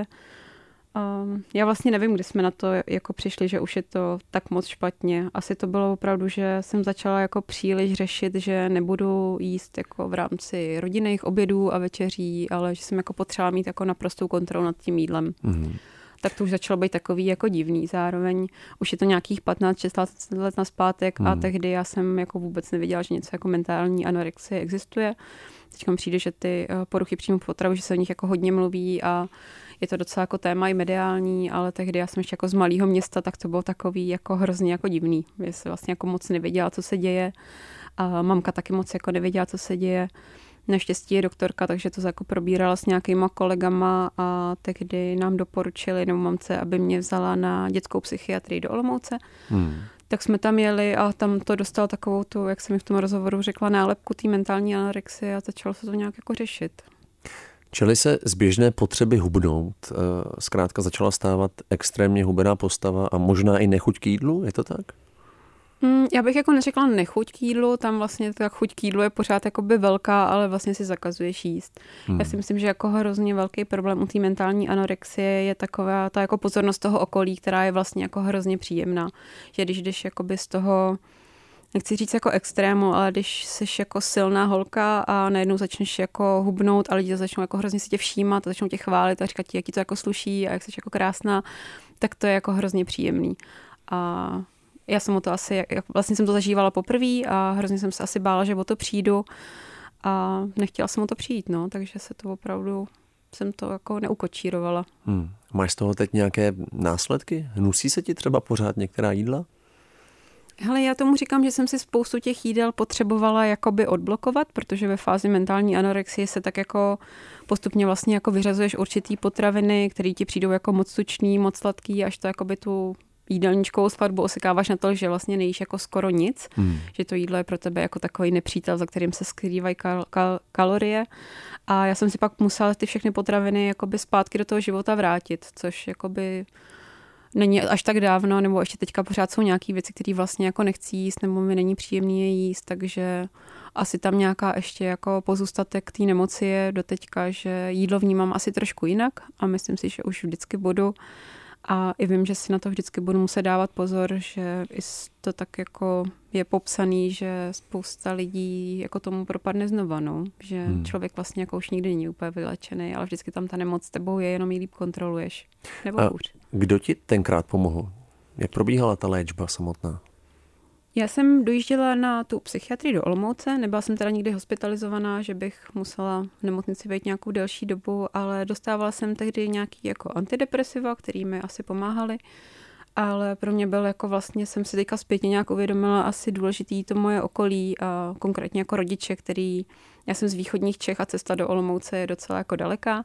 Um, já vlastně nevím, kdy jsme na to jako přišli, že už je to tak moc špatně. Asi to bylo opravdu, že jsem začala jako příliš řešit, že nebudu jíst jako v rámci rodinných obědů a večeří, ale že jsem jako potřebovala mít jako naprostou kontrolu nad tím jídlem. Mm. Tak to už začalo být takový jako divný. Zároveň už je to nějakých patnáct šestnáct let nazpátek mm. a tehdy já jsem jako vůbec nevěděla, že něco jako mentální anorexie existuje. Teď mi přijde, že ty poruchy příjmu potravu, že se o nich jako hodně mluví a je to docela jako téma i mediální, ale tehdy já jsem ještě jako z malého města, tak to bylo takový jako hrozně jako divný. Já jsem vlastně jako moc nevěděla, co se děje. A mamka taky moc jako nevěděla, co se děje. Naštěstí je doktorka, takže to jako probírala s nějakýma kolegama a tehdy nám doporučili, nebo mamce, aby mě vzala na dětskou psychiatrii do Olomouce. Hmm. Tak jsme tam jeli a tam to dostalo takovou tu, jak jsem mi v tom rozhovoru řekla, nálepku té mentální anorexie a začalo se to nějak jako řešit. Čili se z běžné potřeby hubnout zkrátka začala stávat extrémně hubená postava a možná i nechuť k jídlu, je to tak? Mm, já bych jako neřekla nechuť k jídlu, tam vlastně ta chuť k jídlu je pořád jakoby velká, ale vlastně si zakazuješ jíst. Hmm. Já si myslím, že jako hrozně velký problém u té mentální anorexie je taková ta jako pozornost toho okolí, která je vlastně jako hrozně příjemná. Že když jdeš jakoby z toho nechci říct jako extrému, ale když jsi jako silná holka a najednou začneš jako hubnout a lidi začnou jako hrozně si tě všímat a začnou tě chválit a říkat ti, jak ti to jako sluší a jak jsi jako krásná, tak to je jako hrozně příjemný. A já jsem o to asi, vlastně jsem to zažívala poprvé a hrozně jsem se asi bála, že o to přijdu a nechtěla jsem o to přijít, no, takže se to opravdu, jsem to jako neukočírovala. Hmm. Máš z toho teď nějaké následky? Hnusí se ti třeba pořád některá jídla? Hele, já tomu říkám, že jsem si spoustu těch jídel potřebovala jakoby odblokovat, protože ve fázi mentální anorexie se tak jako postupně vlastně jako vyřazuješ určitý potraviny, které ti přijdou jako moc tučný, moc sladký, až to jakoby tu jídelníčkovou skladbu osekáváš na to, že vlastně nejíš jako skoro nic, hmm. že to jídlo je pro tebe jako takový nepřítel, za kterým se skrývají kal- kal- kalorie. A já jsem si pak musela ty všechny potraviny jakoby zpátky do toho života vrátit, což jakoby není až tak dávno, nebo ještě teďka pořád jsou nějaké věci, které vlastně jako nechci jíst, nebo mi není příjemný je jíst, takže asi tam nějaká ještě jako pozůstatek té nemoci je doteďka, že jídlo vnímám asi trošku jinak a myslím si, že už vždycky budu. A i vím, že si na to vždycky budu muset dávat pozor, že to tak jako je popsaný, že spousta lidí jako tomu propadne znova, no. Že hmm. člověk vlastně jako už nikdy není úplně vylečený, ale vždycky tam ta nemoc s tebou je, jenom ji líp kontroluješ. Nebo a hůř. Kdo ti tenkrát pomohl? Jak probíhala ta léčba samotná? Já jsem dojížděla na tu psychiatrii do Olomouce, nebyla jsem teda nikdy hospitalizovaná, že bych musela v nemocnici být nějakou delší dobu, ale dostávala jsem tehdy nějaký jako antidepresiva, který mi asi pomáhaly, ale pro mě byl jako vlastně, jsem si teďka zpětně nějak uvědomila asi důležitý to moje okolí a konkrétně jako rodiče, který, já jsem z východních Čech a cesta do Olomouce je docela jako daleká.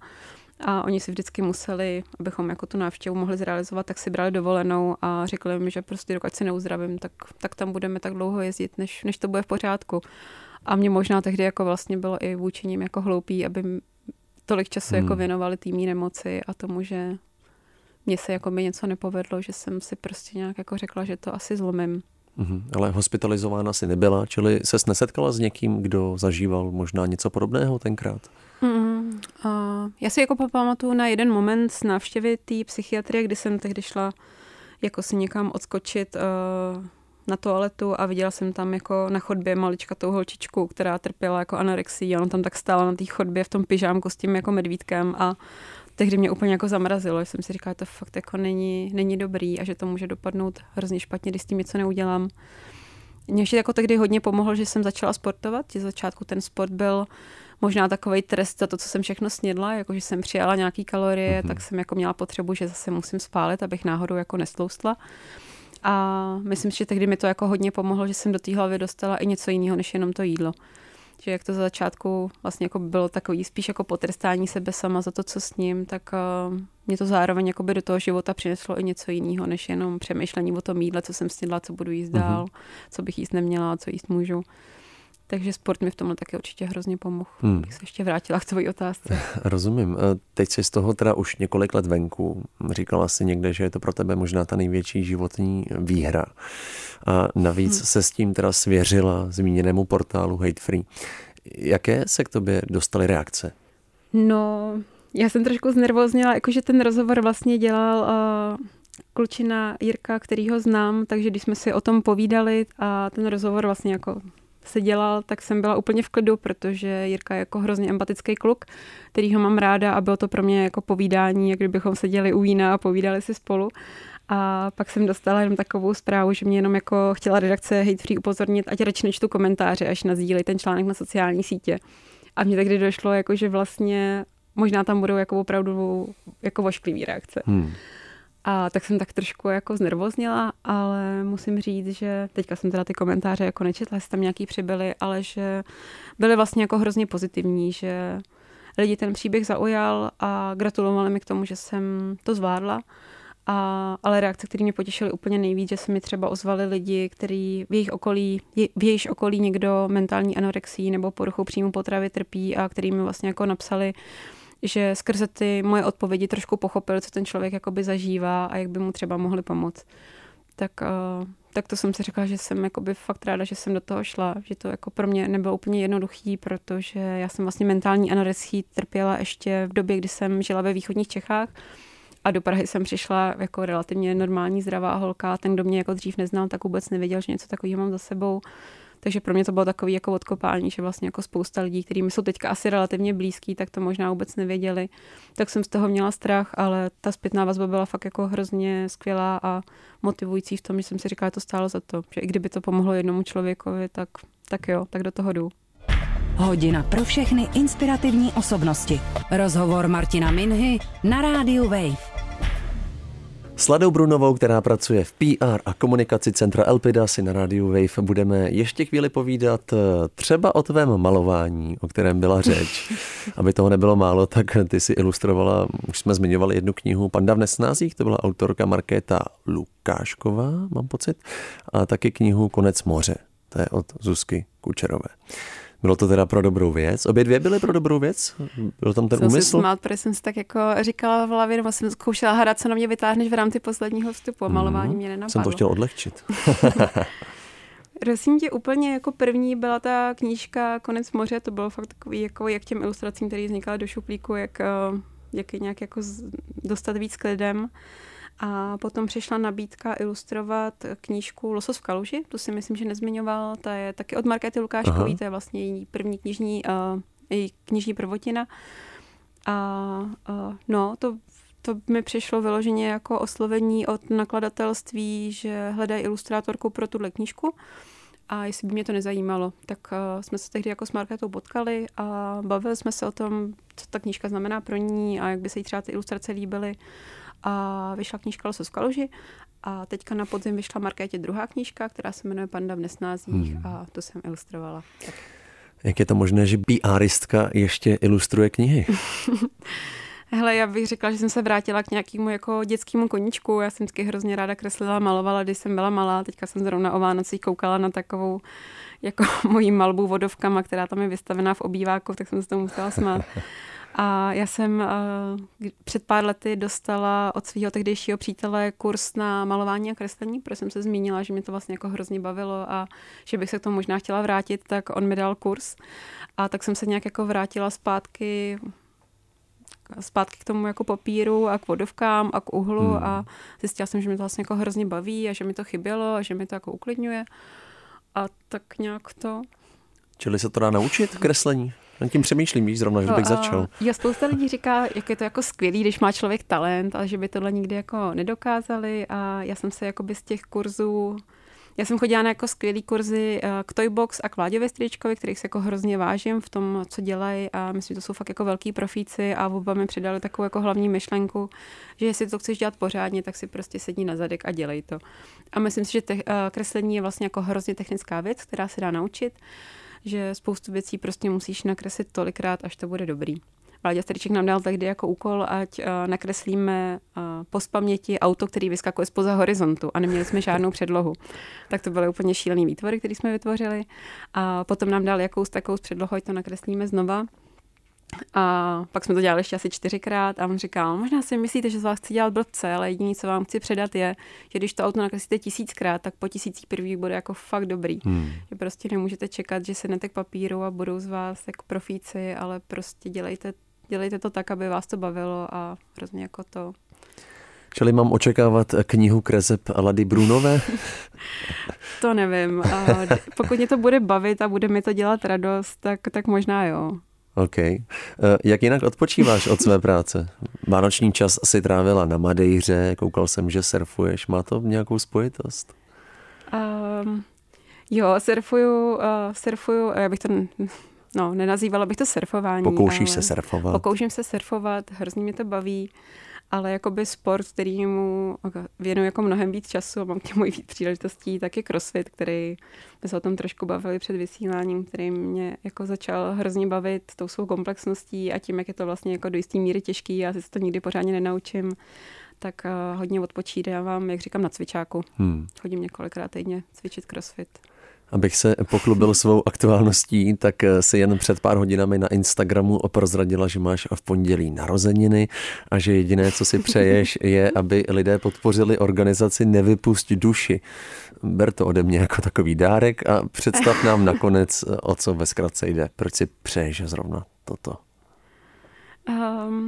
A oni si vždycky museli, abychom jako tu návštěvu mohli zrealizovat, tak si brali dovolenou a řekli mi, že prostě dokud se neuzdravím, tak, tak tam budeme tak dlouho jezdit, než, než to bude v pořádku. A mě možná tehdy jako vlastně bylo i vůči nim jako hloupý, aby tolik času hmm. jako věnovali týmí nemoci a tomu, že mně se jako by něco nepovedlo, že jsem si prostě nějak jako řekla, že to asi zlomím. Mhm, ale hospitalizována si nebyla, čili ses nesetkala s někým, kdo zažíval možná něco podobného tenkrát? Mm, uh, já si jako pamatuju na jeden moment z návštěvy té psychiatrie, kdy jsem tehdy šla jako si někam odskočit uh, na toaletu a viděla jsem tam jako na chodbě maličkatou holčičku, která trpěla jako anorexii. Ona tam tak stála na té chodbě v tom pyžámku s tím jako medvídkem a tehdy mě úplně jako zamrazilo. Jsem si říkala, že to fakt jako není, není dobrý a že to může dopadnout hrozně špatně, když s tím něco neudělám. Mě ještě jako tehdy hodně pomohlo, že jsem začala sportovat. Z začátku ten sport byl možná takovej trest za to, co jsem všechno snědla, jakože jsem přijala nějaký kalorie, mm-hmm. tak jsem jako měla potřebu, že zase musím spálit, abych náhodou jako nestloustla. A myslím si, že tehdy mi to jako hodně pomohlo, že jsem do té hlavy dostala i něco jiného, než jenom to jídlo. Že jak to za začátku vlastně jako bylo takový spíš jako potrestání sebe sama za to, co s ním, tak uh, mě to zároveň jako by do toho života přineslo i něco jiného, než jenom přemýšlení o tom jídle, co jsem snědla, co budu jíst dál, mm-hmm. co bych jíst neměla, co jíst můžu. Takže sport mi v tomhle taky určitě hrozně pomohl. Hmm. Bych se ještě vrátila k tvojí otázce. Rozumím. Teď jsi z toho teda už několik let venku. Říkala jsi někde, že je to pro tebe možná ta největší životní výhra. A navíc hmm. se s tím teda svěřila zmíněnému portálu Hate Free. Jaké se k tobě dostaly reakce? No, já jsem trošku znervózněla, jakože ten rozhovor vlastně dělal uh, klučina Jirka, kterýho znám, takže když jsme si o tom povídali a ten rozhovor vlastně jako se dělal, tak jsem byla úplně v klidu, protože Jirka je jako hrozně empatický kluk, který ho mám ráda a bylo to pro mě jako povídání, jak kdybychom seděli u vína a povídali si spolu. A pak jsem dostala jenom takovou zprávu, že mě jenom jako chtěla redakce Hate Free upozornit, ať radši nečtu komentáře, až nazdílej ten článek na sociální sítě. A mně tehdy došlo, jako, že vlastně možná tam budou jako opravdu jako vošklivý reakce. Hmm. A tak jsem tak trošku jako znervózněla, ale musím říct, že teďka jsem teda ty komentáře jako nečetla, jestli tam nějaký přibyly, ale že byly vlastně jako hrozně pozitivní, že lidi ten příběh zaujal a gratulovali mi k tomu, že jsem to zvládla. A, ale reakce, které mě potěšily úplně nejvíc, že se mi třeba ozvali lidi, kteří v jejich okolí, v jejich okolí někdo mentální anorexii nebo poruchou příjmu potravy trpí a který mi vlastně jako napsali, že skrze ty moje odpovědi trošku pochopil, co ten člověk jakoby zažívá a jak by mu třeba mohli pomoct. Tak, uh, tak to jsem si řekla, že jsem jakoby fakt ráda, že jsem do toho šla, že to jako pro mě nebylo úplně jednoduchý, protože já jsem vlastně mentální anorexii trpěla ještě v době, kdy jsem žila ve východních Čechách A do Prahy jsem přišla jako relativně normální, zdravá holka. Ten, kdo mě jako dřív neznal, tak vůbec nevěděl, že něco takového mám za sebou. Takže pro mě to bylo takový jako odkopání, že vlastně jako spousta lidí, kterými jsou teďka asi relativně blízký, tak to možná vůbec nevěděli. Tak jsem z toho měla strach, ale ta zpětná vazba byla fakt jako hrozně skvělá a motivující v tom, že jsem si říkala, že to stálo za to. Že i kdyby to pomohlo jednomu člověkovi, tak, tak jo, tak do toho jdu. Hodina pro všechny inspirativní osobnosti. Rozhovor Martina Minhy na rádiu Wave. S Ladou Brunovou, která pracuje v P R a komunikaci centra Elpida, si na rádiu Wave budeme ještě chvíli povídat třeba o tvém malování, o kterém byla řeč. Aby toho nebylo málo, tak ty si ilustrovala, už jsme zmiňovali jednu knihu Panda v nesnázích, to byla autorka Markéta Lukášková, mám pocit, a taky knihu Konec moře, to je od Zuzky Kučerové. Bylo to teda pro dobrou věc? Obě dvě byly pro dobrou věc? Byl tam ten jsem úmysl? Jsem si smát, protože jsem si tak jako říkala v hlavě, nebo jsem zkoušela hrát, co na mě vytáhneš v rámci posledního vstupu. Mm, malování mě nenapadlo. Jsem to chtěl odlehčit. Prosím tě, úplně jako první byla ta knížka Konec moře, to bylo fakt takový, jako jak těm ilustracím, které vznikaly do šuplíku, jak, jak je nějak jako dostat víc k lidem. A potom přišla nabídka ilustrovat knížku Losos v kaluži, tu si myslím, že nezmiňoval, ta je taky od Markéty Lukáškové, to je vlastně její první knižní, uh, její knižní prvotina. A uh, no, to, to mi přišlo vyloženě jako oslovení od nakladatelství, že hledají ilustrátorku pro tuhle knížku. A jestli by mě to nezajímalo, tak uh, jsme se tehdy jako s Markétou potkali a bavili jsme se o tom, co ta knížka znamená pro ní a jak by se jí třeba ty ilustrace líbily. A vyšla knížka Losos v kaluži a teďka na podzim vyšla Markétě druhá knížka, která se jmenuje Panda v nesnázích hmm. a tu jsem ilustrovala. Tak. Jak je to možné, že PRistka ještě ilustruje knihy? Hele, já bych řekla, že jsem se vrátila k nějakému jako dětskému koníčku. Já jsem vždycky hrozně ráda kreslila, malovala, když jsem byla malá. Teďka jsem zrovna o Vánocích koukala na takovou jako mojí malbu vodovkama, která tam je vystavená v obýváku, tak jsem se tomu musela smát. A já jsem uh, před pár lety dostala od svého tehdejšího přítele kurz na malování a kreslení, protože jsem se zmínila, že mě to vlastně jako hrozně bavilo a že bych se k tomu možná chtěla vrátit, tak on mi dal kurz. A tak jsem se nějak jako vrátila zpátky zpátky k tomu jako papíru a k vodovkám a k uhlu hmm. a zjistila jsem, že mi to vlastně jako hrozně baví a že mi to chybělo a že mi to jako uklidňuje. A tak nějak to... Čili se to dá naučit kreslení? Na tím přemýšlím, víš, zrovna, že bych začal. Jo, spousta lidí říká, jak je to jako skvělý, když má člověk talent, ale že by tohle nikdy jako nedokázali a já jsem se jakoby z těch kurzů, já jsem chodila na jako skvělý kurzy k Toybox a k Vláďovi Strýčkovi, kterých se jako hrozně vážím v tom, co dělají a myslím, že to jsou fakt jako velký profíci a oba mi přidali takovou jako hlavní myšlenku, že jestli to chceš dělat pořádně, tak si prostě sedni na zadek a dělej to. A myslím si, že te- kreslení je vlastně jako hrozně technická věc, která se dá naučit, že spoustu věcí prostě musíš nakreslit tolikrát, až to bude dobrý. Vláďa Strýček nám dal tehdy jako úkol, ať uh, nakreslíme uh, pozpaměti auto, který vyskakuje spoza horizontu a neměli jsme žádnou předlohu. Tak to byly úplně šílený výtvory, které jsme vytvořili. A potom nám dal jakous takovou předlohu, ať to nakreslíme znova. A pak jsme to dělali ještě asi čtyřikrát a on říkal, možná si myslíte, že z vás chci dělat blbce, ale jediné, co vám chci předat je, že když to auto nakreslíte tisíckrát, tak po tisící prvních bude jako fakt dobrý. Hmm. Že prostě nemůžete čekat, že sednete k papíru a budou z vás jako profíci, ale prostě dělejte, dělejte to tak, aby vás to bavilo a hrozně jako to... Čili mám očekávat knihu kreseb Lady Brunové? To nevím. A pokud mě to bude bavit a bude mi to dělat radost, tak, tak možná jo. OK. Jak jinak odpočíváš od své práce? Vánoční čas si trávila na Madejře, koukal jsem, že surfuješ. Má to nějakou spojitost? Um, jo, surfuju, uh, surfuju, já bych to, no, nenazývala bych to surfování. Pokoušíš se surfovat? Pokouším se surfovat, hrozně mě to baví, ale jakoby sport, kterýmu věnuju jako mnohem víc času a mám k němu i víc příležitostí, tak je crossfit, který jsme se o tom trošku bavili před vysíláním, který mě jako začal hrozně bavit tou svou komplexností a tím, jak je to vlastně jako do jisté míry těžký, já si to nikdy pořádně nenaučím, tak uh, hodně odpočítávám, jak říkám, na cvičáku. Hmm. Chodím několikrát týdně cvičit crossfit. Abych se poklubil svou aktuálností, tak si jen před pár hodinami na Instagramu prozradila, že máš v pondělí narozeniny a že jediné, co si přeješ, je, aby lidé podpořili organizaci Nevypusť duši. Ber to ode mě jako takový dárek a představ nám nakonec, o co ve zkratce jde. Proč si přeješ zrovna toto? Um...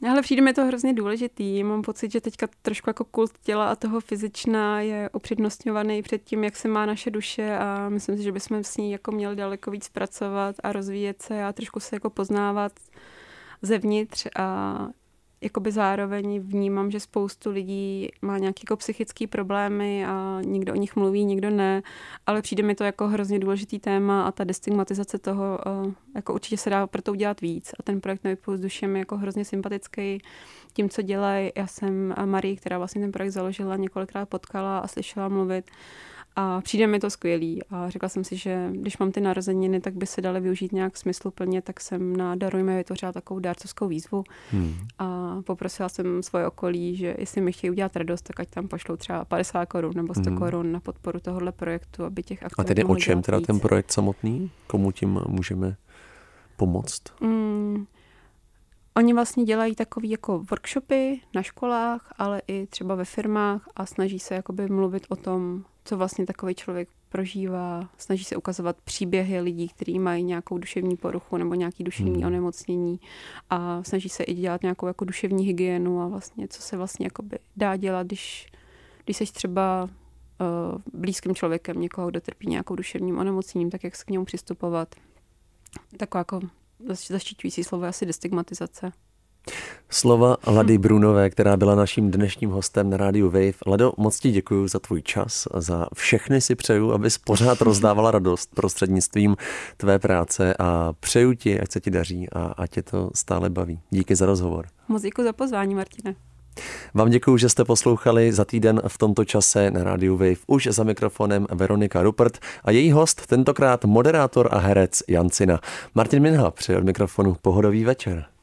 Ale přijde mi to hrozně důležitý. Mám pocit, že teďka trošku jako kult těla a toho fyzična je upřednostňovaný před tím, jak se má naše duše a myslím si, že bychom s ní jako měli daleko víc pracovat a rozvíjet se a trošku se jako poznávat zevnitř a jakoby zároveň vnímám, že spoustu lidí má nějaké jako psychické problémy a někdo o nich mluví, někdo ne, ale přijde mi to jako hrozně důležitý téma a ta destigmatizace toho, jako určitě se dá pro to udělat víc a ten projekt Nový puls duše je jako hrozně sympatický tím, co dělají. Já jsem Marii, která vlastně ten projekt založila, několikrát potkala a slyšela mluvit a přijde mi to skvělý a řekla jsem si, že když mám ty narozeniny, tak by se daly využít nějak smysluplně, tak jsem na Darujme vytvořila takovou dárcovskou výzvu hmm. a poprosila jsem svoje okolí, že jestli mi chtějí udělat radost, tak ať tam pošlou třeba padesát korun nebo sto hmm. korun na podporu tohohle projektu, aby těch aktivit. A tedy o čem teda víc. Ten projekt samotný? Komu tím můžeme pomoct? Hmm. Oni vlastně dělají takový jako workshopy na školách, ale i třeba ve firmách a snaží se jakoby mluvit o tom, co vlastně takový člověk prožívá. Snaží se ukazovat příběhy lidí, kteří mají nějakou duševní poruchu nebo nějaký duševní hmm. onemocnění a snaží se i dělat nějakou jako duševní hygienu a vlastně, co se vlastně jakoby dá dělat, když, když jsi třeba uh, blízkým člověkem někoho, kdo trpí nějakou duševním onemocněním, tak jak se k němu přistupovat. Taková jako zaštiťující slovo je asi destigmatizace. Slova Lady Brunové, která byla naším dnešním hostem na rádiu Wave. Lado, moc ti děkuji za tvůj čas, za všechny si přeju, abys pořád rozdávala radost prostřednictvím tvé práce a přeju ti, ať se ti daří a ať tě to stále baví. Díky za rozhovor. Moc děkuji za pozvání, Martine. Vám děkuji, že jste poslouchali za týden v tomto čase na rádiu Wave. Už za mikrofonem Veronika Rupert a její host, tentokrát moderátor a herec Jan Cina. Martin Minha přeje od mikrofonu pohodový večer.